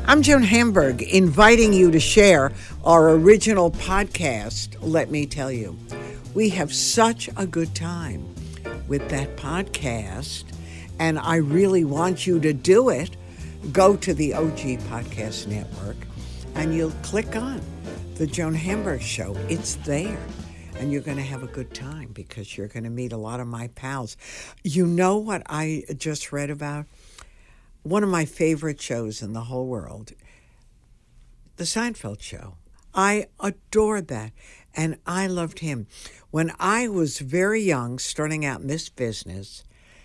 I'm Joan Hamburg, inviting you to share our original podcast, Let Me Tell You. We have such a good time with that podcast, and I really want you to do it. Go to the OG Podcast Network, and you'll click on The Joan Hamburg Show. It's there, and you're going to have a good time because you're going to meet a lot of my pals. You know what I just read about? One of my favorite shows in the whole world, The Seinfeld Show. I adored that, and I loved him. When I was very young, starting out in this business,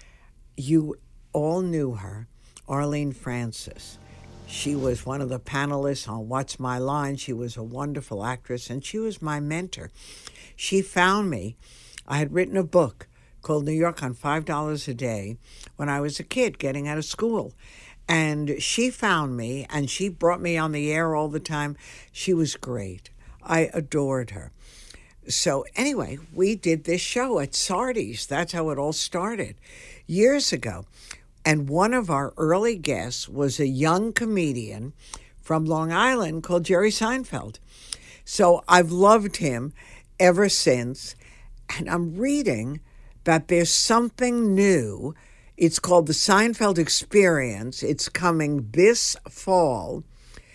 you all knew her, Arlene Francis. She was one of the panelists on What's My Line. She was a wonderful actress, and she was my mentor. She found me. I had written a book called New York on $5 a Day when I was a kid getting out of school. And she found me, and she brought me on the air all the time. She was great. I adored her. So anyway, we did this show at Sardi's. That's how it all started years ago. And one of our early guests was a young comedian from Long Island called Jerry Seinfeld. So I've loved him ever since. And I'm reading that there's something new. It's called the Seinfeld Experience. It's coming this fall.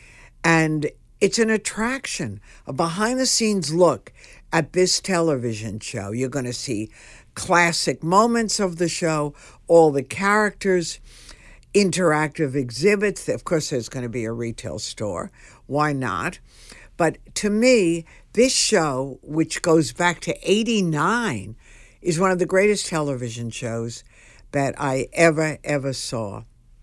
And it's an attraction, a behind-the-scenes look at this television show. You're going to see classic moments of the show, all the characters, interactive exhibits. Of course, there's going to be a retail store. Why not? But to me, this show, which goes back to '89, is one of the greatest television shows that I ever saw.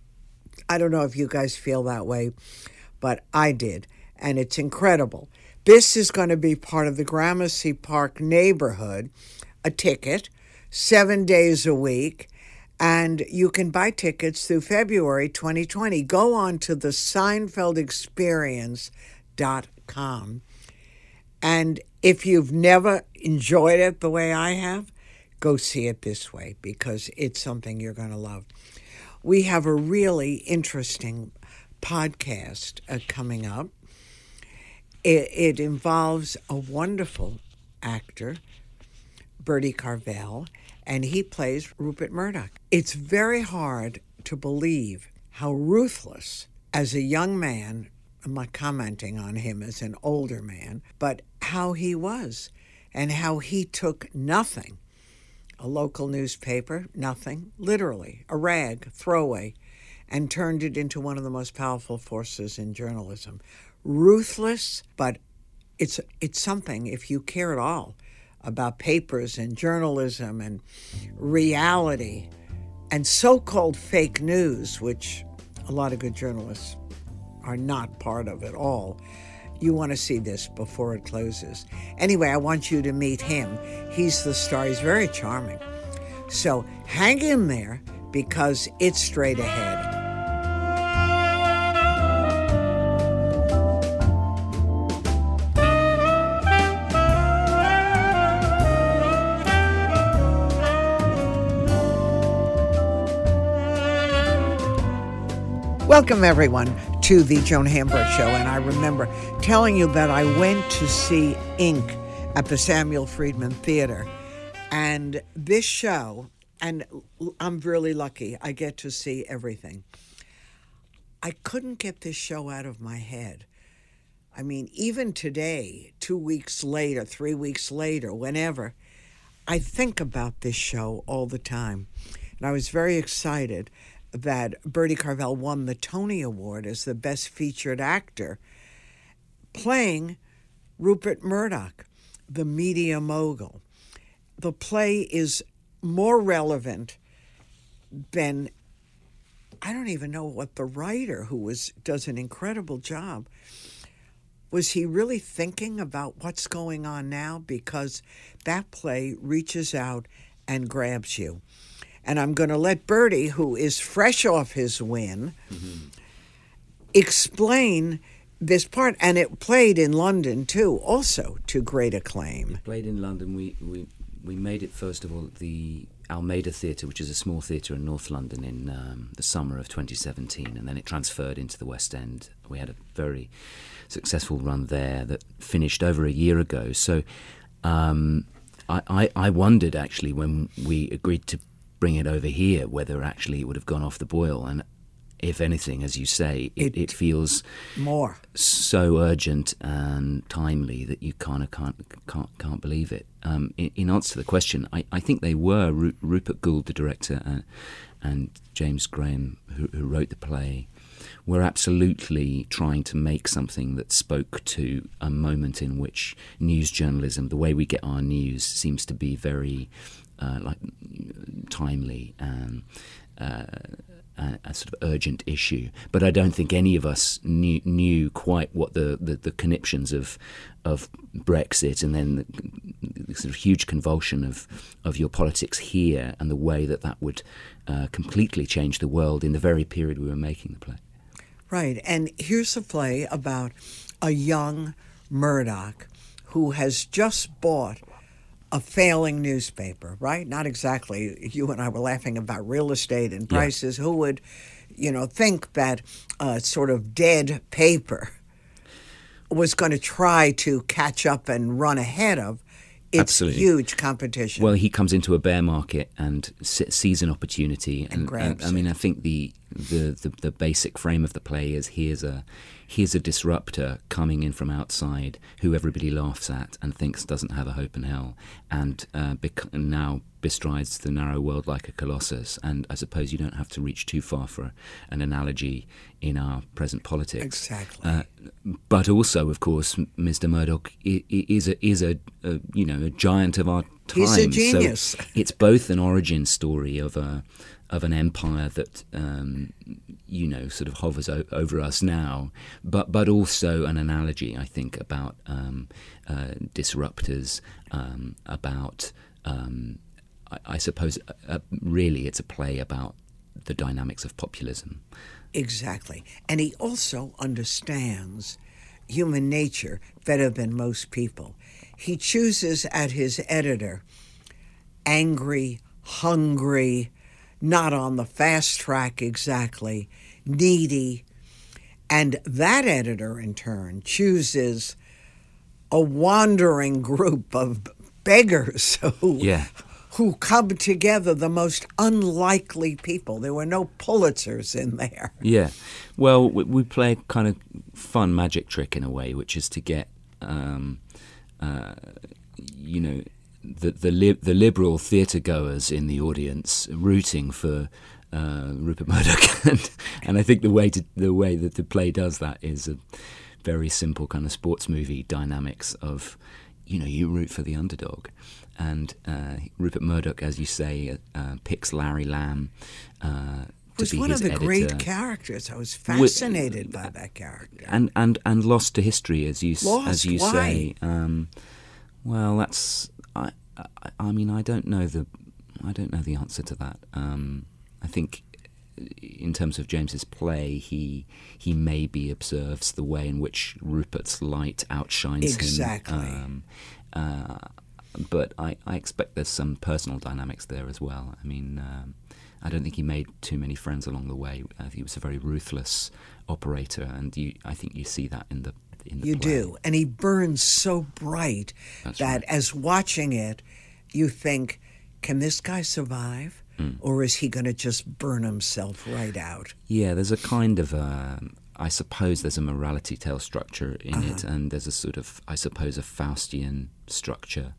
I don't know if you guys feel that way, but I did, and it's incredible. This is going to be part of the Gramercy Park neighborhood, a ticket, 7 days a week, and you can buy tickets through February 2020. Go on to the SeinfeldExperience.com, and if you've never enjoyed it the way I have, go see it this way because it's something you're going to love. We have a really interesting podcast coming up. It involves a wonderful actor, Bertie Carvel, and he plays Rupert Murdoch. It's very hard to believe how ruthless, as a young man, I'm not commenting on him as an older man, but how he was and how he took nothing. A local newspaper, nothing, literally, a rag, throwaway, and turned it into one of the most powerful forces in journalism. Ruthless, but it's something, if you care at all about papers and journalism and reality and so-called fake news, which a lot of good journalists are not part of at all. You want to see this before it closes. Anyway, I want you to meet him. He's the star. He's very charming. So hang in there because it's straight ahead. Welcome, everyone, to the Joan Hamburg Show. And I remember telling you that I went to see Ink at the Samuel Friedman Theater. And this show, and I'm really lucky, I get to see everything. I couldn't get this show out of my head. I mean, even today, 2 weeks later, 3 weeks later, whenever, I think about this show all the time. And I was very excited that Bertie Carvel won the Tony Award as the Best Featured Actor, playing Rupert Murdoch, the media mogul. The play is more relevant than, I don't even know what the writer, who does an incredible job, was he really thinking about what's going on now? Because that play reaches out and grabs you. And I'm going to let Bertie, who is fresh off his win, explain this part. And it played in London, too, also to great acclaim. It played in London. We made it, first of all, at the Almeida Theatre, which is a small theatre in North London, in the summer of 2017, and then it transferred into the West End. We had a very successful run there that finished over a year ago. So I wondered, actually, when we agreed to bring it over here, whether actually it would have gone off the boil. And if anything, as you say, it feels more so urgent and timely that you kind of can't believe it. In answer to the question, I think they were Rupert Gould, the director, and James Graham, who wrote the play, were absolutely trying to make something that spoke to a moment in which news journalism, the way we get our news, seems to be very timely and a sort of urgent issue. But I don't think any of us knew quite what the conniptions of Brexit and then the sort of huge convulsion of your politics here and the way that would completely change the world in the very period we were making the play. Right, and here's a play about a young Murdoch who has just bought a failing newspaper, right? Not exactly. You and I were laughing about real estate and prices. Yeah. Who would, think that sort of dead paper was going to try to catch up and run ahead of its Absolutely. Huge competition? Well, he comes into a bear market and sees an opportunity, and grabs I mean, it. I think the basic frame of the play is here's a disruptor coming in from outside who everybody laughs at and thinks doesn't have a hope in hell, and now bestrides the narrow world like a colossus. And I suppose you don't have to reach too far for an analogy in our present politics. Exactly. But also, of course, Mr. Murdoch is a giant of our time. He's a genius. So it's both an origin story of an empire that sort of hovers over us now, but also an analogy, I think, about disruptors, about I suppose really it's a play about the dynamics of populism. Exactly. And he also understands human nature better than most people. He chooses at his editor angry, hungry, not on the fast track exactly, needy. And that editor, in turn, chooses a wandering group of beggars who come together, the most unlikely people. There were no Pulitzers in there. Yeah. Well, we play a kind of fun magic trick in a way, which is to get, the liberal theatre goers in the audience rooting for Rupert Murdoch, and I think the way that the play does that is a very simple kind of sports movie dynamics of, you root for the underdog. And Rupert Murdoch, as you say, picks Larry Lamb to be his editor. Was one of the great characters. I was fascinated by that character. And lost to history, as you Why? say. Well, that's I mean, I don't know the answer to that. I think in terms of James's play, he maybe observes the way in which Rupert's light outshines him. Exactly. But I expect there's some personal dynamics there as well. I mean, I don't think he made too many friends along the way. I think he was a very ruthless operator, and I think you see that in the You play. do, and he burns so bright That's that right. as watching it, you think, can this guy survive? Or is he going to just burn himself right out? Yeah, there's a kind of I suppose there's a morality tale structure in it, and there's a sort of, I suppose, a Faustian structure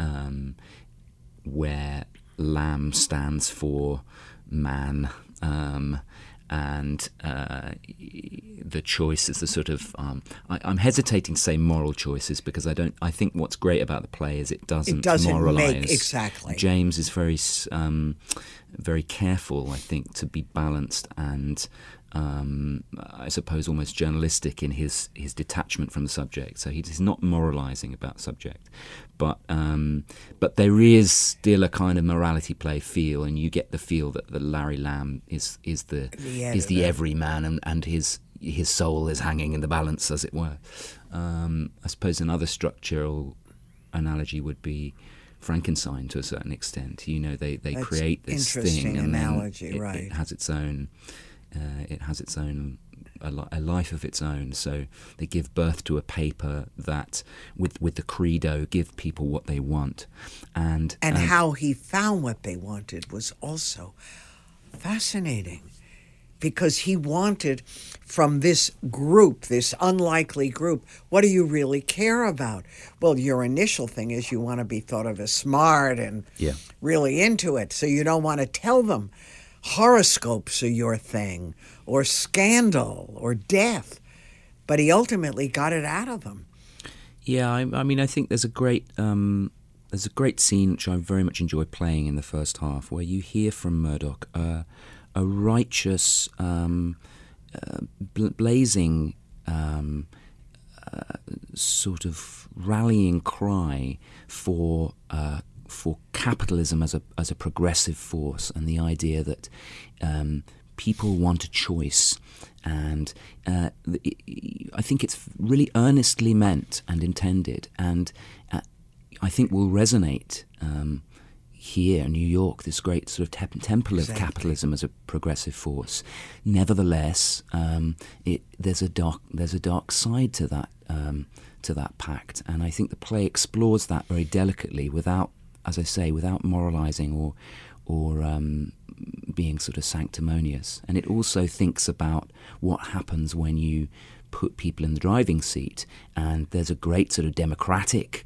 where Lamb stands for man, and the choice is the sort of I'm hesitating to say moral choices because I think what's great about the play is it doesn't moralize. Exactly. James is very careful, I think, to be balanced and I suppose almost journalistic in his detachment from the subject. So he's not moralizing about subject, but there is still a kind of morality play feel, and you get the feel that the Larry Lamb is the everyman, and his soul is hanging in the balance, as it were. I suppose another structural analogy would be Frankenstein to a certain extent. You know, they That's create this interesting thing, and analogy, then right. it has its own. It has its own a life of its own. So they give birth to a paper that, with the credo, give people what they want, and how he found what they wanted was also fascinating, because he wanted from this group, this unlikely group, what do you really care about? Well, your initial thing is you want to be thought of as smart and really into it, so you don't want to tell them horoscopes are your thing, or scandal, or death. But he ultimately got it out of them. Yeah, I mean, I think there's a great scene which I very much enjoy playing in the first half, where you hear from Murdoch a righteous, blazing sort of rallying cry for capitalism as a progressive force, and the idea that people want a choice, and I think it's really earnestly meant and intended, and I think will resonate here in New York, this great sort of temple of capitalism as a progressive force. Nevertheless, there's a dark side to that pact, and I think the play explores that very delicately, without, as I say, without moralizing or being sort of sanctimonious. And it also thinks about what happens when you put people in the driving seat, and there's a great sort of democratic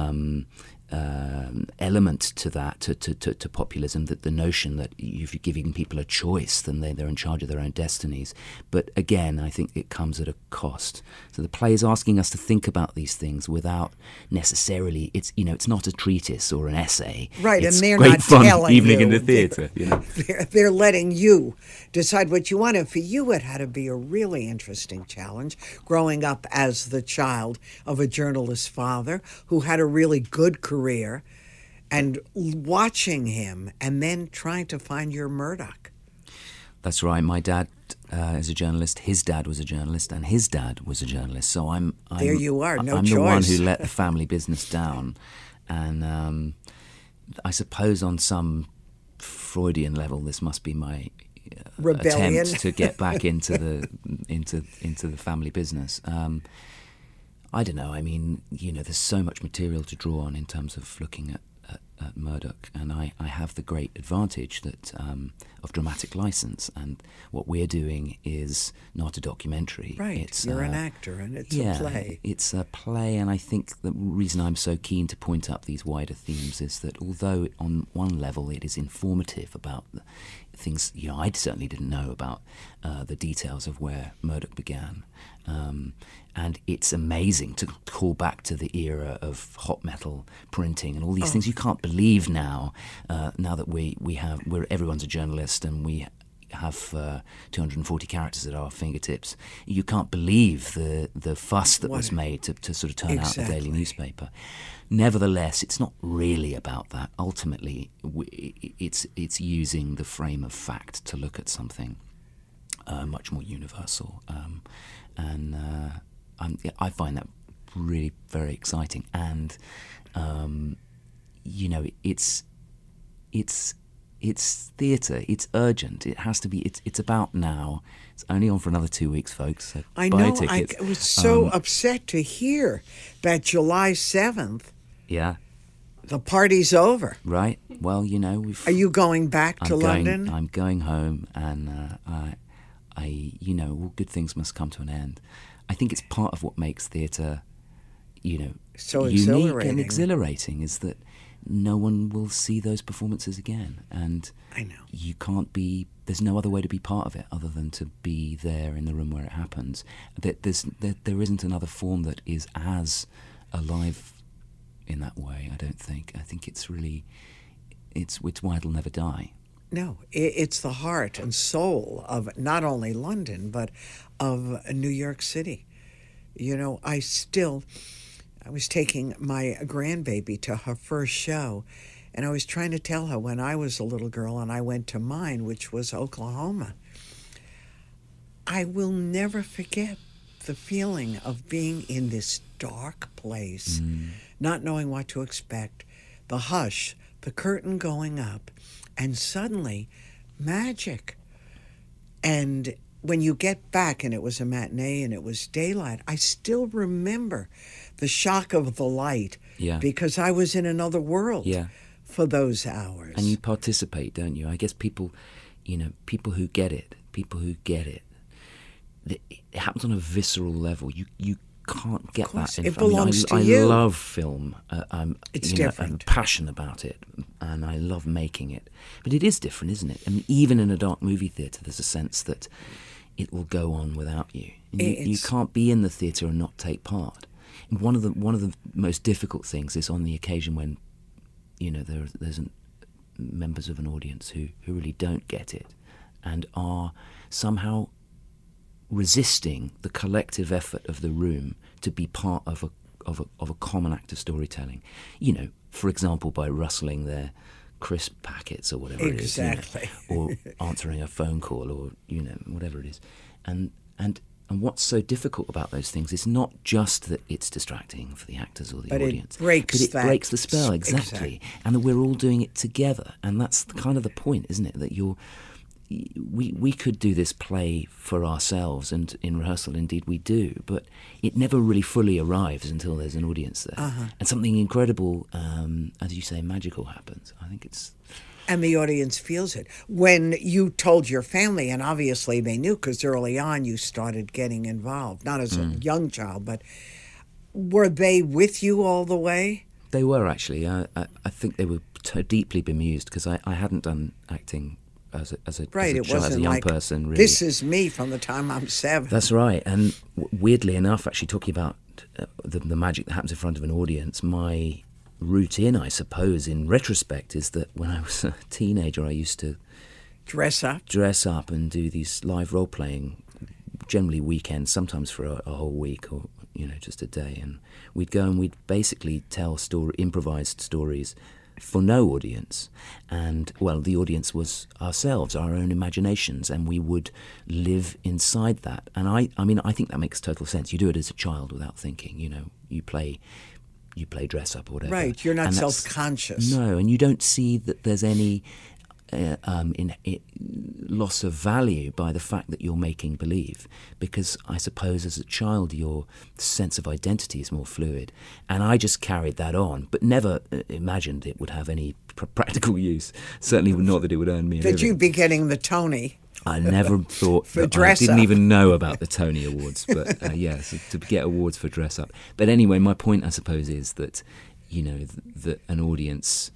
element to that, to populism, that the notion that if you're giving people a choice, then they're in charge of their own destinies. But again, I think it comes at a cost. So the play is asking us to think about these things without necessarily, it's not a treatise or an essay. Right, it's and they're great not fun telling evening you. in the theatre. They're letting you decide what you want. And for you, it had to be a really interesting challenge, growing up as the child of a journalist father who had a really good career, and watching him and then trying to find your Murdoch. That's right. My dad is a journalist. His dad was a journalist, and his dad was a journalist. So I'm there you are. No I'm choice. the one who let the family business down, and I suppose on some Freudian level, this must be my rebellion attempt to get back into the family business. I don't know. I mean, there's so much material to draw on in terms of looking at Murdoch, and I have the great advantage that of dramatic license, and what we're doing is not a documentary. Right, you're an actor, and it's a play. It's a play, and I think the reason I'm so keen to point up these wider themes is that although on one level it is informative about things I certainly didn't know about, the details of where Murdoch began. And it's amazing to call back to the era of hot metal printing and all these things you can't believe now. Now that everyone's a journalist and we have 240 characters at our fingertips, you can't believe the fuss that was made to sort of turn out a daily newspaper. Nevertheless, it's not really about that. Ultimately, it's using the frame of fact to look at something much more universal, and I find that really very exciting. And it's theatre. It's urgent. It has to be. It's about now. It's only on for another 2 weeks, folks. So I buy know. tickets. I was so upset to hear that July 7th. Yeah. The party's over. Right. Well, Are you going back to London? I'm going home, and all good things must come to an end. I think it's part of what makes theatre, so unique and exhilarating, is that no one will see those performances again, and I know you can't be. There's no other way to be part of it other than to be there in the room where it happens. There isn't another form that is as alive in that way. I don't think. I think it's really, it's why it'll never die. No, it's the heart and soul of not only London, but of New York City. I was taking my grandbaby to her first show, and I was trying to tell her when I was a little girl and I went to mine, which was Oklahoma. I will never forget the feeling of being in this dark place, not knowing what to expect, the hush, the curtain going up, and suddenly magic. And when you get back, and it was a matinee and it was daylight, I still remember the shock of the light, because I was in another world for those hours. And you participate, don't you? I guess people who get it, it happens on a visceral level. You can't get that. It belongs to you. I love film. It's different. I'm passionate about it, and I love making it. But it is different, isn't it? I mean, even in a dark movie theatre, there's a sense that it will go on without you. You can't be in the theatre and not take part. And one of the most difficult things is on the occasion when, there's members of an audience who really don't get it and are somehow resisting the collective effort of the room to be part of a common act of storytelling. For example, by rustling their crisp packets or whatever it is, or answering a phone call, or whatever it is. And what's so difficult about those things is not just that it's distracting for the actors or the audience, but it breaks the spell, exactly, and that we're all doing it together. And that's kind of the point, isn't it? That we could do this play for ourselves, and in rehearsal indeed we do, but it never really fully arrives until there's an audience there. And something incredible, as you say, magical happens. I think it's... And the audience feels it. When you told your family, and obviously they knew because early on you started getting involved, not as a young child, but were they with you all the way? They were, actually. I think they were deeply bemused because I hadn't done acting as a young person, really. This is me from the time I'm 7. That's right. And weirdly enough, actually talking about the magic that happens in front of an audience, my route in, I suppose, in retrospect, is that when I was a teenager, I used to dress up and do these live role-playing, generally weekends, sometimes for a whole week or just a day. And we'd go and we'd basically tell improvised stories for no audience, and the audience was ourselves, our own imaginations, and we would live inside that. And I think that makes total sense. You do it as a child without thinking. You play dress up or whatever. Right, you're not self-conscious. No, and you don't see that there's any loss of value by the fact that you're making believe, because I suppose as a child your sense of identity is more fluid, and I just carried that on, but never imagined it would have any practical use. Certainly not that it would earn me a living. That you'd be getting the Tony. I never thought for dress I didn't up. even know about the Tony Awards, but so to get awards for dress up. But anyway, my point, I suppose, is that that an audience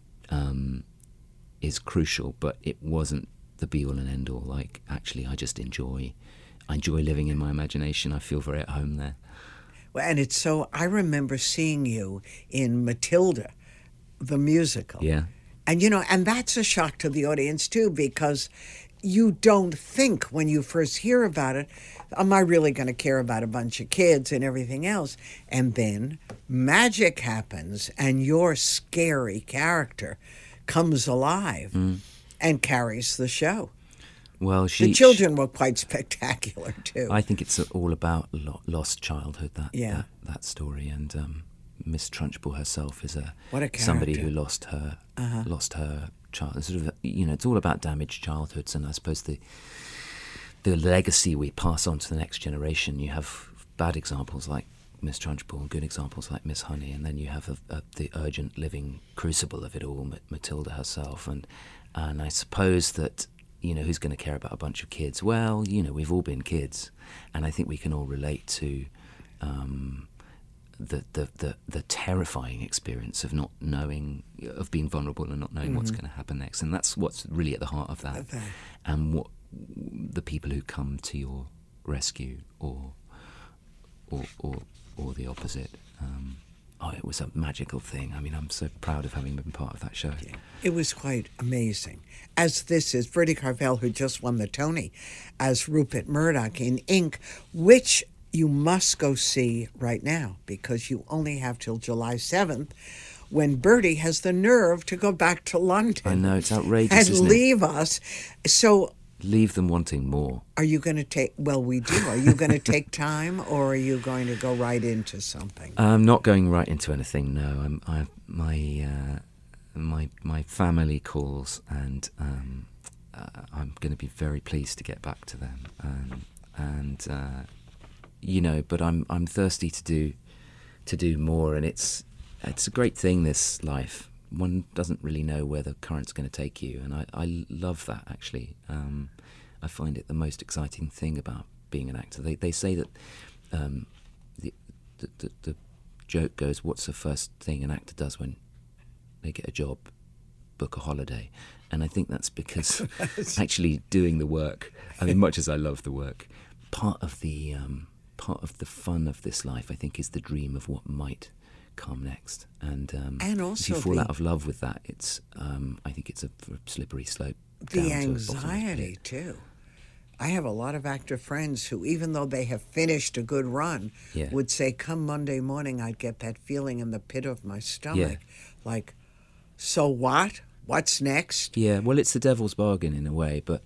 is crucial, but it wasn't the be all and end all. Like, actually, I just enjoy living in my imagination. I feel very at home there. Well, and it's so. I remember seeing you in Matilda, the musical. Yeah. And and that's a shock to the audience too, because you don't think when you first hear about it, am I really going to care about a bunch of kids and everything else? And then magic happens, and your scary character comes alive and carries the show. Well, the children were quite spectacular too. I think it's all about lost childhood. That story, and Miss Trunchbull herself is somebody who lost her child. Sort of, it's all about damaged childhoods, and I suppose the legacy we pass on to the next generation. You have bad examples like Miss Trunchbull and good examples like Miss Honey, and then you have the urgent living crucible of it all, Matilda herself, and I suppose that who's going to care about a bunch of kids? Well, we've all been kids, and I think we can all relate to the terrifying experience of not knowing, of being vulnerable and not knowing what's going to happen next, and that's what's really at the heart of that. Okay. And what the people who come to your rescue or the opposite. It was a magical thing. I mean, I'm so proud of having been part of that show. It was quite amazing. As this is Bertie Carvel, who just won the Tony as Rupert Murdoch in Ink, which you must go see right now, because you only have till July 7th, when Bertie has the nerve to go back to London. I know, it's outrageous, and isn't leave us. So leave them wanting more. Are you going to take, we do. Are you going to take time, or are you going to go right into something? I'm not going right into anything, no. my family calls, and I'm going to be very pleased to get back to them. But I'm thirsty to do more, and it's a great thing, this life. One doesn't really know where the current's going to take you, and I love that, actually. I find it the most exciting thing about being an actor. They say that the joke goes, what's the first thing an actor does when they get a job? Book a holiday. And I think that's because actually doing the work, I mean, much as I love the work, part of the fun of this life, I think, is the dream of what might come next. And also if you fall out of love with that, it's I think it's a slippery slope. The anxiety too. I have a lot of actor friends who, even though they have finished a good run, would say, come Monday morning, I'd get that feeling in the pit of my stomach. Like, so what? What's next? Yeah, well, it's the devil's bargain in a way, but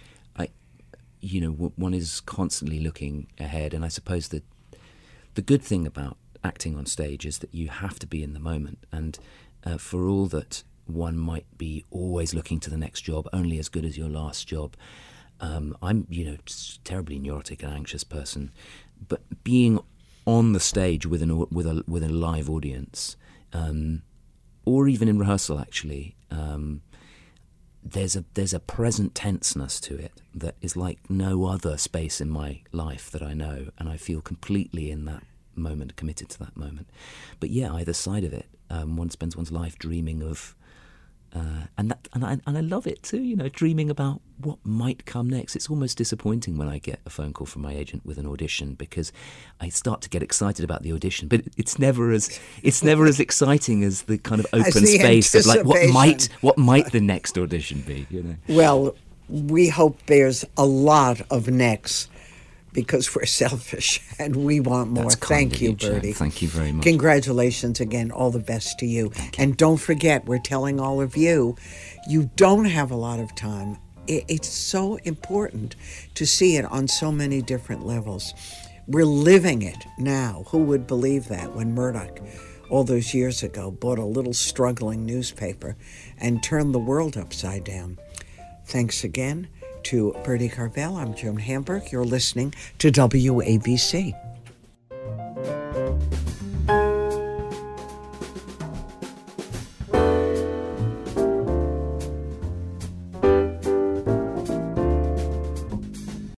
one is constantly looking ahead, and I suppose that the good thing about acting on stage is that you have to be in the moment, and for all that one might be always looking to the next job, only as good as your last job. I'm, terribly neurotic and anxious person, but being on the stage with a live audience, or even in rehearsal, actually, there's a present tenseness to it that is like no other space in my life that I know, and I feel completely in that moment, committed to that moment. But yeah, either side of it, one spends one's life dreaming of. And I love it too, dreaming about what might come next. It's almost disappointing when I get a phone call from my agent with an audition, because I start to get excited about the audition, but it's never as exciting as the kind of open space of like what might the next audition be. Well, we hope there's a lot of next, because we're selfish and we want more. Thank you, Bertie. Thank you very much. Congratulations again. All the best to you. And don't forget, we're telling all of you, you don't have a lot of time. It's so important to see it on so many different levels. We're living it now. Who would believe that when Murdoch, all those years ago, bought a little struggling newspaper and turned the world upside down? Thanks again to Bertie Carvel. I'm Joan Hamburg. You're listening to WABC.